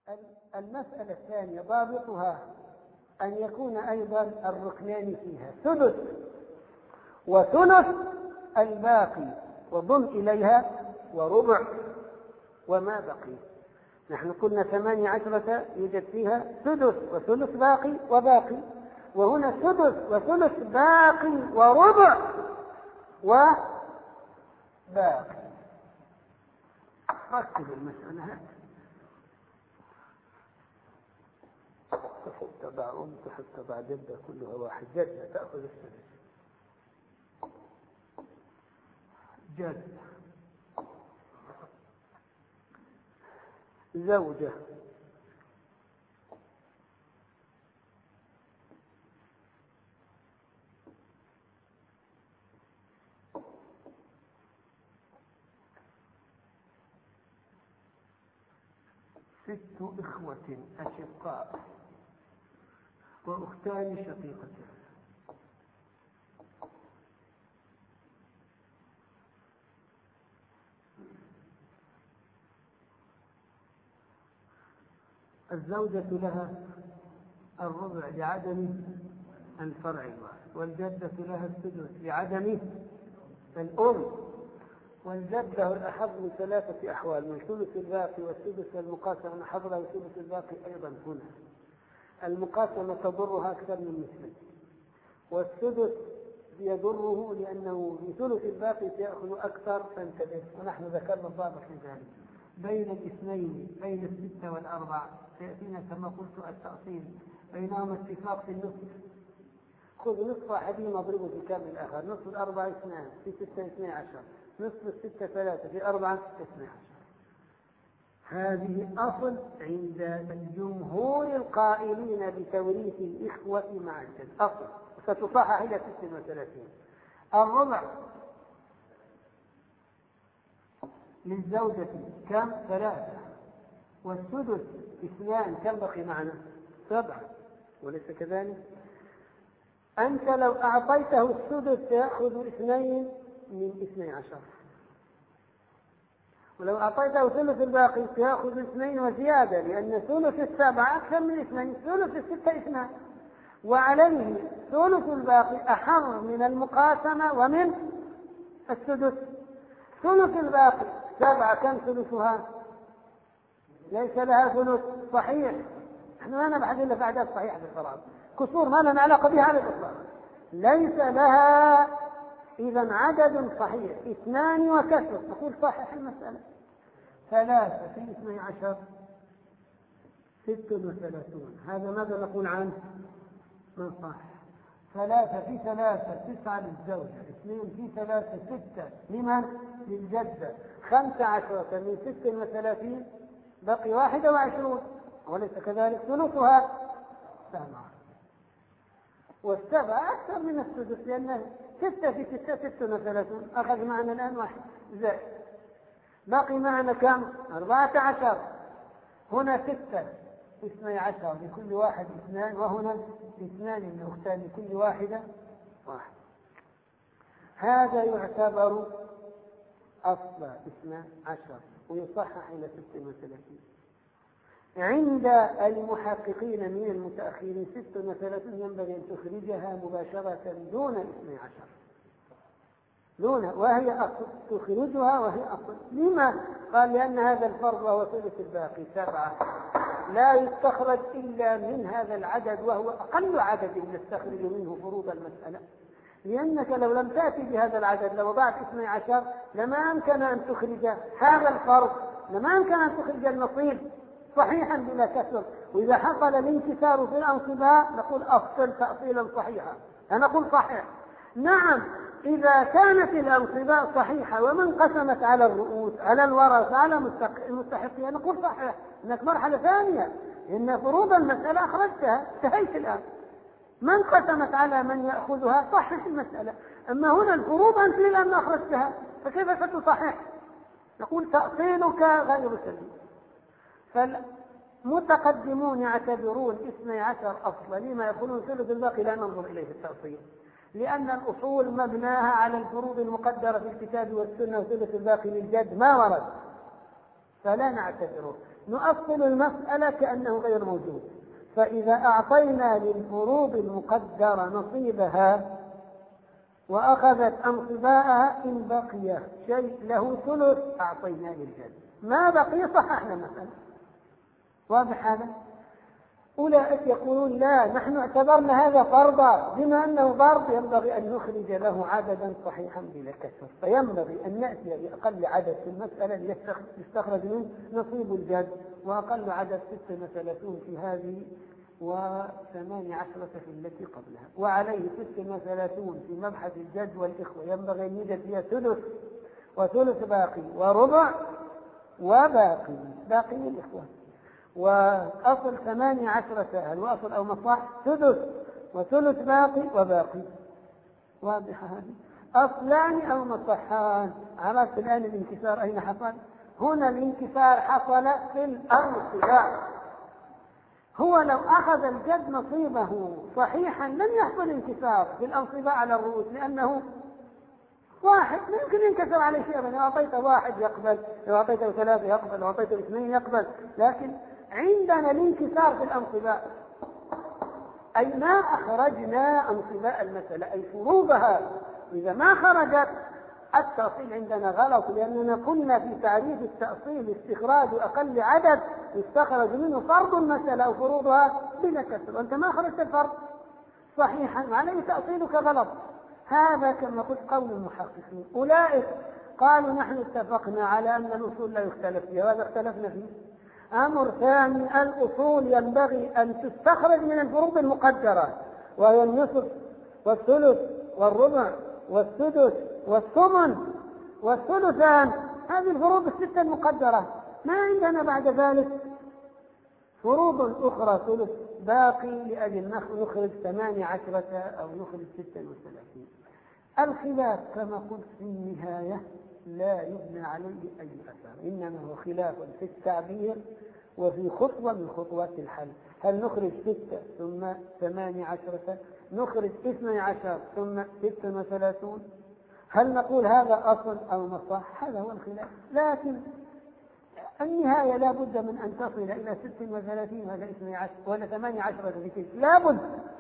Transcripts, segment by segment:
المسألة الثانية ضابطها أن يكون أيضا الركنان فيها ثلث وثلث الباقي، وضم إليها وربع وما بقي. نحن قلنا 18 يوجد فيها سدس وثلث باقي وباقي، وهنا سدس وثلث باقي وربع وباقي. ركب المسألة هذه تحط تضع تحط تضع جدة كلها واحد، جدة تأخذ السدس، جدة زوجة ست إخوة أشقاء وأختان شقيقتان. الزوجة لها الربع لعدم الفرع الواحد، والجدة لها السدس لعدم الأم، والجدة الأحظ من ثلاثة أحوال، من ثلث الباقي والسدس والمقاسمة الأحظ له ثلث الباقي أيضا. هنا المقاسمة تضرها أكثر من مثله، والسدس يضره لأنه في ثلث الباقي سيأخذ أكثر، فانتبه. ونحن ذكرنا الضابط في ذلك بين الاثنين، بين الستة والأربعة سيأتينا كما قلت التأصيل بينهما اتفاق في النصف. خذ نصف أحدهما اضربه في كامل الآخر، نصف الأربعة 2 في 6 12، نصف الستة 3 في 4 12. هذه أصل عند الجمهور القائلين بتوريث الإخوة مع الجد، أصل وستصحح إلى 36. الربع للزوجة كم؟ 3، والسدس 2، كم بقي معنا؟ 7، وليس كذلك؟ أنت لو أعطيته السدس سيأخذ 2 من 12، ولو أعطيته ثلث الباقي سيأخذ 2 وزيادة، لأن ثلث 7 أكثر من 2، ثلث 6 2، وعليه ثلث الباقي أحر من المقاسمة ومن السدس. ثلث الباقي 7 كم ثلثها؟ ليس لها ثلث صحيح. نحن ما نبحث إلا في أعداد صحيحة في الفراغ، كسور ما لنا علاقة بها على الإطلاق، ليس لها. إذا عدد صحيح 2 وكسر، نقول صحيح المسألة. 3 في 12 36، هذا ماذا نقول عنه؟ من صح. 3 في 3 9 للزوجة، 2 في 3 6 لمن؟ للجدة. 15 من 36 بقي 21، وليس كذلك؟ ثلثها 7، والسبع أكثر من السدس، لأن 6 في 6 36، أخذ معنا الآن 1 زائد، باقي معنا كم؟ 14. هنا 6 في 12 لكل واحد 2، وهنا 2 للأختان لكل واحدة 1. هذا يعتبر أصل 12 ويصحح إلى 36. عند المحققين من المتأخرين 36 ينبغي أن تخرجها مباشرة دون 12، وهي أصل، تخرجها وهي أصل. لما؟ قال لأن هذا الفرض وهو ثلث الباقي 7 لا يستخرج إلا من هذا العدد، وهو أقل عدد نستخرج منه فروض المسألة. لأنك لو لم تأتي بهذا العدد، لو وضعت 12 لما أمكن أن تخرج هذا الفرض، لما أمكن أن تخرج النصيب صحيحا بلا كسر. وإذا حصل الانكسار في الأنصباء نقول أفصل تأصيلا صحيحا، أنا أقول صحيح. نعم، إذا كانت الأنصباء صحيحة ومن قسمت على الرؤوس على الورث على المستحقين نقول صحيح، إنك مرحلة ثانية، إن فروض المسألة أخرجتها، انتهيت الآن. من قسمت على من يأخذها صحح المسألة. أما هنا الفروض أنت الآن أخرجتها، فكيف ستصحح؟ نقول تأصيلك غير سليم. فالمتقدمون يعتبرون 12 أصلا، لما يقولون ثلث الباقي لا ننظر إليه في التأصيل، لأن الأصول مبناها على الفروض المقدرة في الكتاب والسنة، وثلث الباقي للجد ما ورد، فلا نعتبره. نؤصل المسألة كأنه غير موجود. فإذا أعطينا للفروض المقدرة نصيبها وأخذت أنصباءها، إن بقي شيء له ثلث أعطينا للجد، ما بقي صححنا المسألة. واضح هذا؟ أولئك يقولون لا، نحن اعتبرنا هذا فرضا، بما أنه فرض ينبغي أن نخرج له عددا صحيحا بلا كسر، فينبغي أن نأتي بأقل عدد في المسألة يستخرج منه نصيب الجد، وأقل عدد 36 في هذه و18 في التي قبلها، وعليه 36 في مبحث الجد والإخوة ينبغي أن يوجد فيها ثلث وثلث باقي وربع وباقي الإخوة، وأصل 18 سهل، وأصل أو مصح ثلث وثلث باقي وباقي. واضحة هذه؟ أصلان أو مصحان. عرفت الآن الانكسار أين حصل؟ هنا الانكسار حصل في الأنصباء. هو لو أخذ الجد نصيبه صحيحا لم يحصل انكسار في الأنصباء على الرؤوس، لأنه واحد لا يمكن ينكسر عليه شيء. لو أعطيته واحد يقبل، لو أعطيته 3 يقبل، لو أعطيته 2 يقبل، لكن عندنا الانكسار في الأنصباء، أي ما أخرجنا أنصباء المسألة أي فروضها. إذا ما خرجت التأصيل عندنا غلط، لأننا قلنا في تعريف التأصيل استخراج أقل عدد يستخرج منه فرض المسألة أو فروضها بلا كسر، وأنت ما خرجت الفرض صحيحا عليه تأصيلك غلط. هذا كما قلت قول المحققين. أولئك قالوا نحن اتفقنا على أن الأصول لا يختلف فيها، وهذا اختلفنا فيه. أمر ثاني، الأصول ينبغي أن تستخرج من الفروض المقدرة، وهي النصف والثلث والربع والسدس والثمن والثلثان، هذه الفروض الستة المقدرة. ما عندنا بعد ذلك فروض أخرى ثلث باقي لأجل نخرج 18 أو نخرج 36. الخلاف كما قلت في النهاية لا يبنى عليه أي أثر، إنما هو خلاف في التعبير وفي خطوة من خطوات الحل. هل نخرج 6 ثم 18، نخرج 12 ثم 36؟ هل نقول هذا أصل أو مصح؟ هذا هو الخلاف. لكن النهاية لا بد من أن تصل إلى 36 ولا 12 ولا 18 لا بد.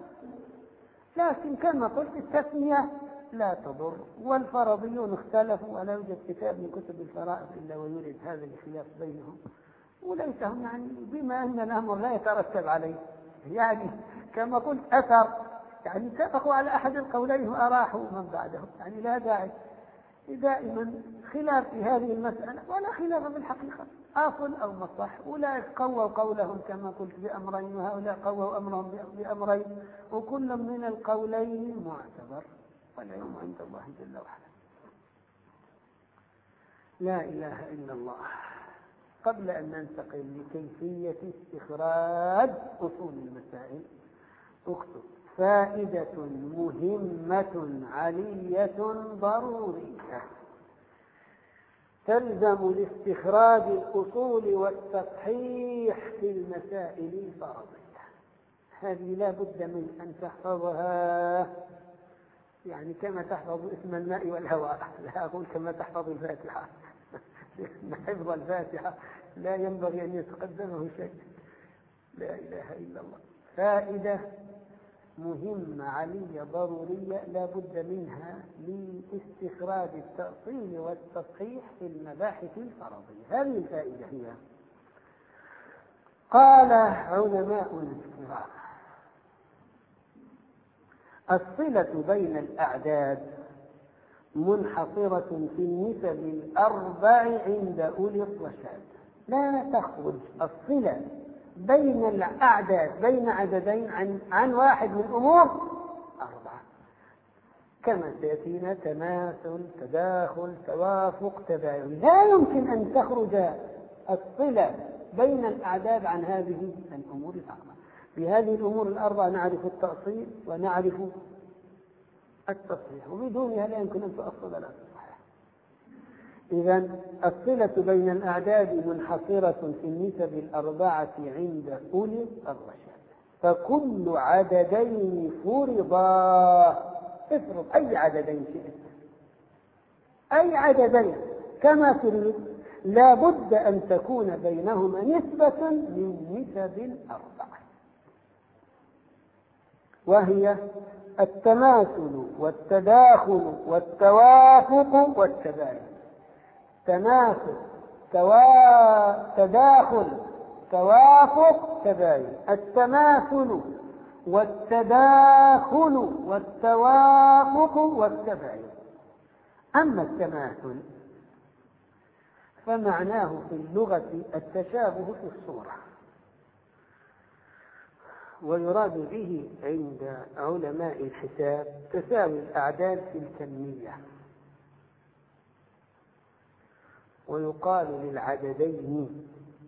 لكن كما قلت التسمية لا تضر، والفرضيون اختلفوا، ولا يوجد كتاب من كتب الفرائض إلا ويورد هذا الخلاف بينهم، وليس هم يعني بما أن الأمر لا يترتب عليه، يعني كما قلت أثر، يعني اتفقوا على أحد القولين وأراحوا من بعدهم، يعني لا داعي دائما خلاف في هذه المسألة ولا خلاف بالحقيقة، أصل أو مصح. أولئك قووا قولهم كما قلت بأمرين، وهؤلاء قووا أمرهم بأمرين، وكل من القولين معتبر، والعلم عند الله جل وعلا. لا إله إلا الله. قبل أن ننتقل لكيفية استخراج أصول المسائل، اكتب فائدة مهمة علية ضرورية تلزم لاستخراج الأصول والتصحيح في المسائل الفرضية. هذه لا بد من أن تحفظها، يعني كما تحفظ اسم الماء والهواء، لا أقول كما تحفظ الفاتحة. حفظ الفاتحة لا ينبغي أن يتقدمه شيء. لا إله إلا الله. فائدة مهمة علية ضرورية لا بد منها لاستخراج التأصيل والتصحيح في المباحث الفرضية. هذه الفائدة هي: قال علماء الكرام: الصلة بين الأعداد منحصرة في النسب الأربع عند أولي الرشاد. لا تخرج الصلة بين الأعداد بين عددين عن واحد من أمور 4، كما سيأتينا تماثل، تداخل، توافق، تباين. لا يمكن أن تخرج الصلة بين الأعداد عن هذه الأمور الأربعة. بهذه الأمور الأربعة نعرف التأصيل ونعرف التصحيح، وبدونها لا يمكن أن تؤصل لا تصحيح. إذن الصلة بين الأعداد منحصرة في النسب الأربعة عند أولي الرشاد، فكل عددين فرضا، افرض أي عددين شئت، أي عددين كما تريد، لا بد أن تكون بينهما نسبة من نسب الأربعة، وهي التماثل والتداخل والتوافق والتباين. تماثل، تداخل، توافق، تباين. التماثل والتداخل والتوافق والتباين. أما التماثل فمعناه في اللغة التشابه في الصورة، ويراد به عند علماء الحساب تساوي الأعداد في الكمية. ويقال للعددين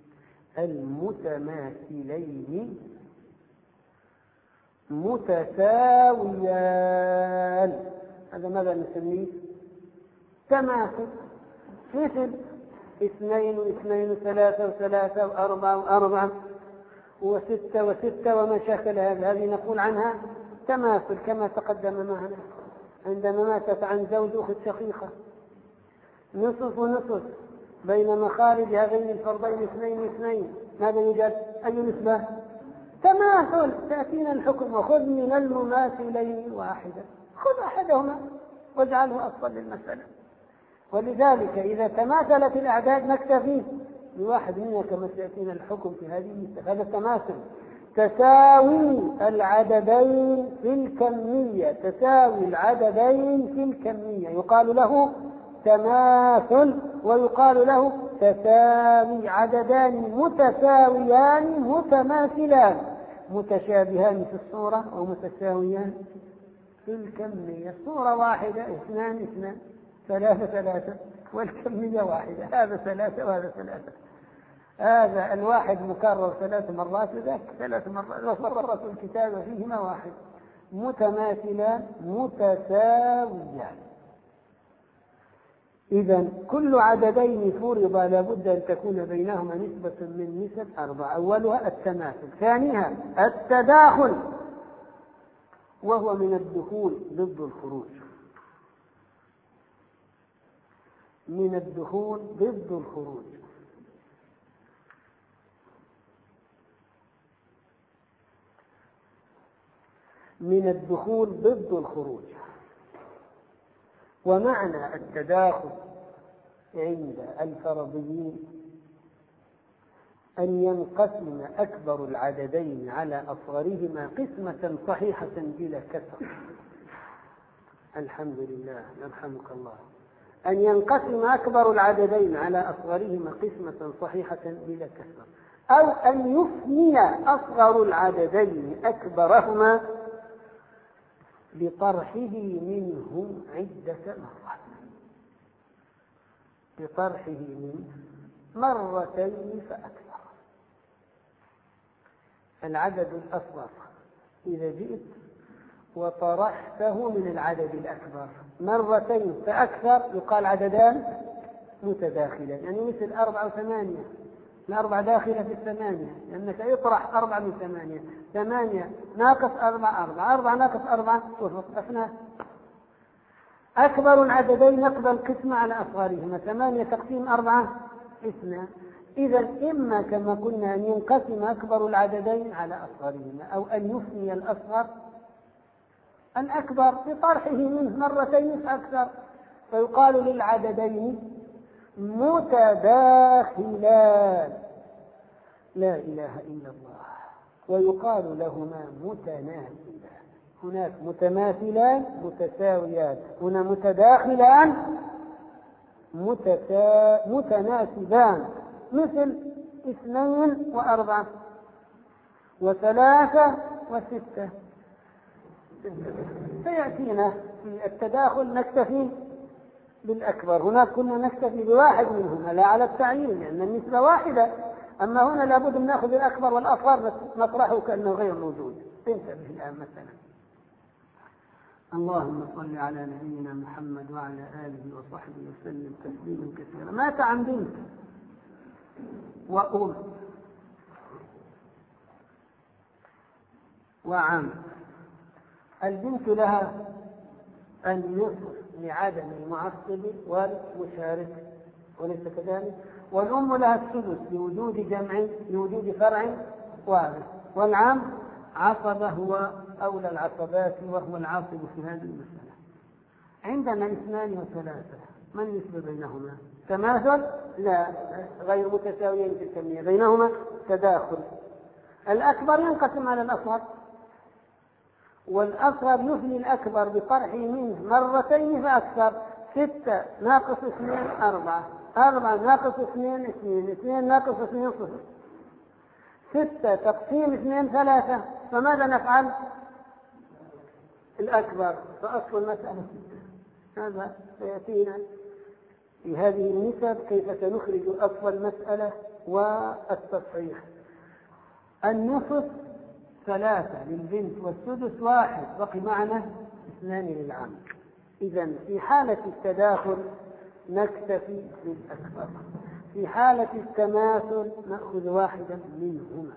المتماثلين متساويان. هذا ماذا نسميه؟ تماثل. مثل 2 و2 و3 و3 و4 و4 و6 و6 وما شاكل هذه نقول عنها تماثل، كما تقدم معنا عندما ماتت عن زوج أخت شقيقة نصف ونصف بين مخارج هذين الفرضين 2 و2، ماذا يوجد؟ أي نسبة؟ تماثل. تأتينا الحكم وخذ من المماثلين واحدا، خذ أحدهما واجعله أصلا للمسألة. ولذلك إذا تماثلت الأعداد نكتفي بواحد منها كما سيأتينا الحكم في هذه المسألة. هذا التماثل. تساوي العددين في الكمية، تساوي العددين في الكمية يقال له تماثل، ويقال له تساوي. عددان متساويان متماثلان، متشابهان في الصورة ومتساويان في الكمية. الصورة واحدة 2 2 3 3 والكمية واحدة، هذا 3 وهذا 3. هذا الواحد مكرر 3 مرات وذاك 3 مرات، وفرت الكتاب فيهما واحد. متماثلان متساويان. إذن كل عددين فرض لابد أن تكون بينهما نسبة من نسب 4. أولها التماثل، ثانيها التداخل وهو من الدخول ضد الخروج. من الدخول ضد الخروج. من الدخول ضد الخروج. ومعنى التداخل عند الفرضيين أن ينقسم أكبر العددين على أصغرهما قسمة صحيحة بلا كسر. الحمد لله، يرحمك الله. أن ينقسم أكبر العددين على أصغرهما قسمة صحيحة بلا كسر، أو أن يفني أصغر العددين أكبرهما بطرحه منه عدة مرات. بطرحه منه مرتين فأكثر. العدد الأصغر إذا جئت وطرحته من العدد الأكبر مرتين فأكثر يقال عددان متداخلان. يعني مثل 4 و8، الأربعة داخلة في 8، لأنك يطرح 4 من 8. 8 ناقص 4 4، 4 ناقص 4 وفقنا. أكبر العددين نقبل قسمة على أصغرهما. 8 تقسيم 4 2. إذا إما كما قلنا أن ينقسم أكبر العددين على أصغرهما، أو أن يفني الأصغر الأكبر بطرحه منه مرتين فأكثر، فيقال للعددين متداخلان. لا إله إلا الله. ويقال لهما متناسبان. هناك متماثلان متساويان، هنا متداخلان متناسبان. مثل 2 و4 و3 و6. سيأتينا في التداخل نكتفي بالأكبر. هناك كنا نكتفي بواحد منهما لا على التعيين لأن النسبة واحدة. أما هنا لابد أن نأخذ الأكبر والأصغر نطرحه كأنه غير موجود. انتبه الآن مثلا. اللهم صل على نبينا محمد وعلى آله وصحبه وسلم تسليما كثيرا. مات عن بنت وأم وعم. البنت لها النصف لعدم المعصب والمشارك، وليس كذلك؟ والأم لها السدس لوجود فرع وارث، والعم عصبة هو أولى العصبات وهو العاصب في هذه المسألة. عندنا 2 و3، ما النسبة بينهما؟ تماثل؟ لا، غير متساويين في الكمية، بينهما تداخل. الأكبر ينقسم على الأصغر، والأصغر يفني الأكبر بطرحه منه 2 فأكثر. 6 ناقص 2 4، 4 ناقص 2 2، 2 ناقص 2 0. 6 تقسيم 2 3، فماذا نفعل؟ الأكبر، فأصل المسألة 6. هذا سيأتينا في هذه النسب كيف سنخرج أصل المسألة والتصحيح. النصف 3 للبنت والسدس 1، بقي معنا 2 للعم. إذا في حالة التداخل نكتفي بالأكبر، في حالة التماثل نأخذ واحدا منهما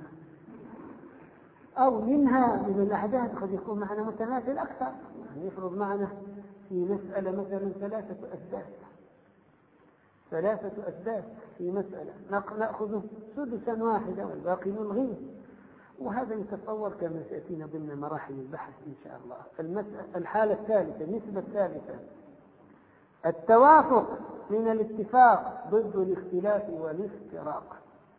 أو منها من الأحداث. قد يكون معنا متماثل أكثر، يعني يفرض معنا في مسألة مثلا 3 أسداس في مسألة، نأخذ سدسا واحدا والباقي نلغيه، وهذا يتصور كما سيأتينا ضمن مراحل البحث إن شاء الله. الحالة الثالثة، النسبة الثالثة، التوافق من الاتفاق ضد الاختلاف والافتراق.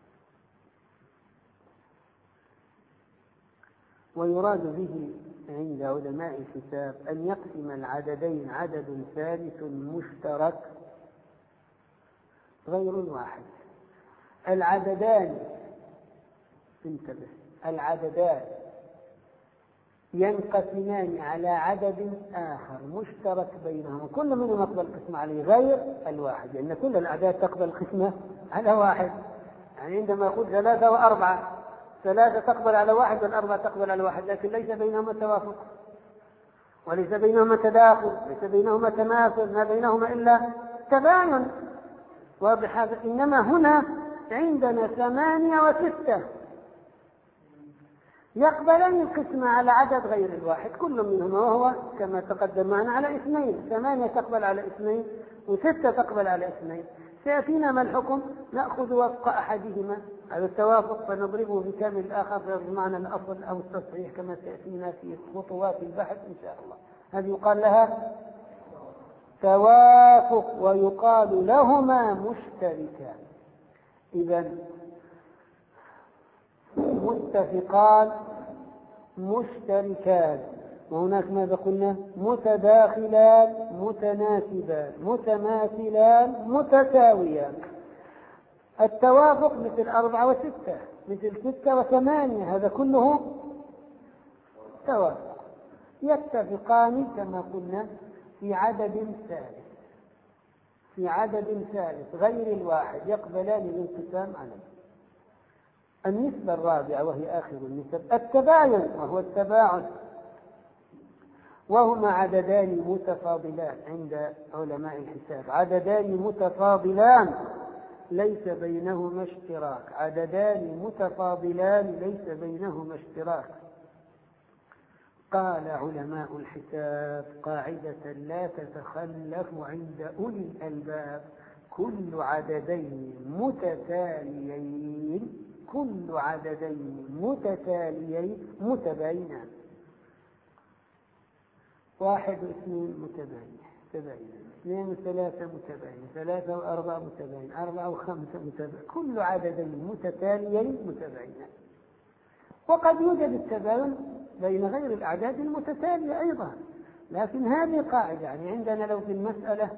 ويراد به عند علماء الحساب أن يقسم العددين عدد ثالث مشترك غير الواحد. العددان، انتبه، العددان ينقسمان على عدد آخر مشترك بينهم، كل منهم يقبل القسمة عليه غير الواحد، لأن كل الأعداد تقبل القسمة على واحد. يعني عندما يقول 3 و4، 3 تقبل على واحد والأربعة تقبل على واحد، لكن ليس بينهما توافق وليس بينهما تداخل، ليس بينهما تماثل، ما بينهما إلا تباين. واضح هذا؟ إنما هنا عندنا 8 و6 يقبلان القسمة على عدد غير الواحد، كل منهما وهو كما تقدم معنا على 2. 8 تقبل على 2 و6 تقبل على 2. سيأتينا ما الحكم؟ نأخذ وفق أحدهما على التوافق فنضربه بكامل الآخر فيضرب معنا الأصل أو التصحيح كما سيأتينا في خطوات البحث إن شاء الله. هذه يقال لها توافق، ويقال لهما مشتركان. إذا متفقان مشتركان، وهناك ماذا قلنا؟ متداخلان متناسبان متماثلان متساويان. التوافق مثل 4 و6، مثل 6 و8، هذا كله توافق. يتفقان كما قلنا في عدد ثالث غير الواحد، يقبلان الانقسام عليه. النسبة الرابعة وهي آخر النسب، التباين وهو التباعد، وهما عددان متفاضلان عند علماء الحساب، عددان متفاضلان ليس بينهما اشتراك، عددان متفاضلان ليس بينهما اشتراك. قال علماء الحساب قاعدة لا تتخلف عند أولي الألباب: كل عددين متتاليين متباينان. 1 و2 متباين، 2 و3 متباين، 3 و4 متباين، 4 و5 متباين، كل عددين متتاليين متباينان. وقد يوجد التباين بين غير الأعداد المتتالية أيضا، لكن هذه قاعدة. يعني عندنا لو في المسألة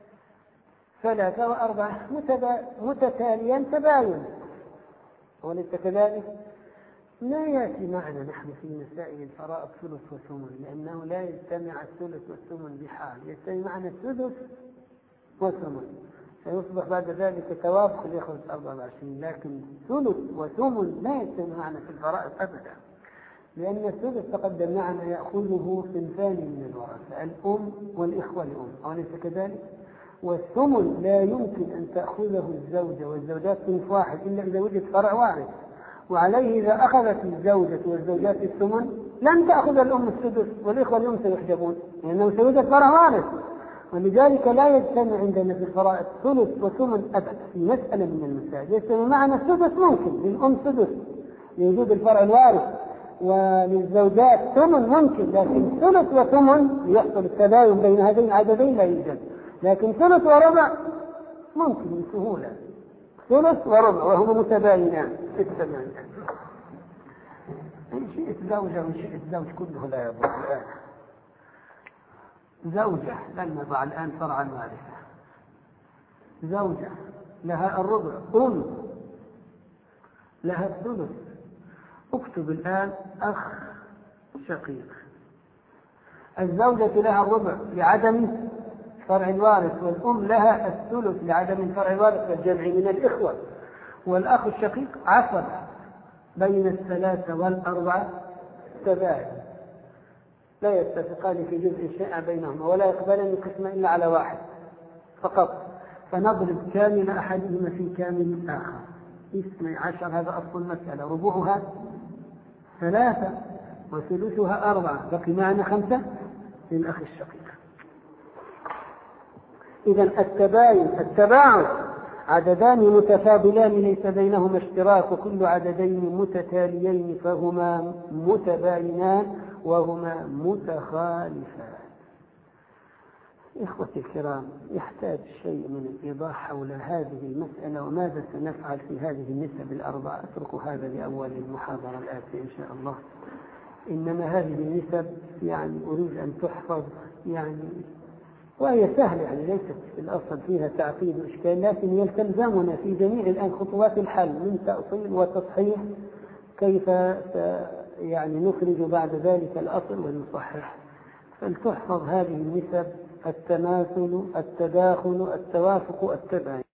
3 و4 متتاليا تباين، وليس كذلك؟ لا يأتي معنا نحن في مسائل الفرائض ثلث وثمن، لأنه لا يجتمع الثلث والثمن بحال، يجتمع معنا الثلث والثمن، سيصبح بعد ذلك توافق يأخذ 24. لكن ثلث وثمن لا يجتمع معنا في الفرائض أبدا، لأن الثلث تقدم معنا يأخذه صنفان من الورثة، الأم والإخوة لأم، أليس كذلك؟ والثمن لا يمكن أن تأخذه الزوجة والزوجات صنف واحد إلا إذا وجد فرع وارث، وعليه إذا أخذت الزوجة والزوجات الثمن لن تأخذ الأم السدس والإخوة الأم سيحجبون، لأنه سيوجد فرع وارث. ولذلك لا يجتمع عندنا في الفرائض ثلث وثمن أبدا في مسألة من المسائل. يجتمع معنا السدس ممكن، للأم سدس لوجود الفرع الوارث، وللزوجات ثمن ممكن، لكن ثلث وثمن ليحصل التباين بين هذين العددين لا يوجد. لكن ثلث وربع ممكن بسهولة، ثلث وربع وهما متباينان في الثمان. إن شئت زوجة وإن شئت زوج كله لا يضر. الآن زوجة لن نضع الآن فرعا وارثا، زوجة لها الربع، أم لها الثلث. اكتب الآن أخ شقيق، الزوجة لها الربع لعدم فرع الوارث، والأم لها الثلث لعدم فرع الوارث والجمع من الإخوة، والأخ الشقيق عصب بين الثلاثة والأربعة تباين، لا يتفقان في جزء شيء بينهما ولا يقبلان القسمة إلا على واحد فقط، فنضرب كامل أحدهما في كامل الآخر. 12 هذا أصل المسألة، ربعها 3 وثلثها 4، بقي معنا 5 للأخ الشقيق. إذن التباعد عددان متفاضلان ليس بينهما اشتراك، وكل عددين متتاليين فهما متباينان وهما متخالفان. إخوتي الكرام، يحتاج شيء من الإيضاح حول هذه المسألة وماذا سنفعل في هذه النسب الأربعة. أترك هذا لأول المحاضرة الآتية إن شاء الله. إنما هذه النسب يعني أريد أن تحفظ، وهي سهلة، ليست في الأصل فيها تعقيد وإشكال، لكن يلزمنا في جميع الآن خطوات الحل من تأصيل وتصحيح كيف نخرج بعد ذلك الأصل ونصحح. فلتحفظ هذه النسب: التماثل، التداخل، التوافق، التباين.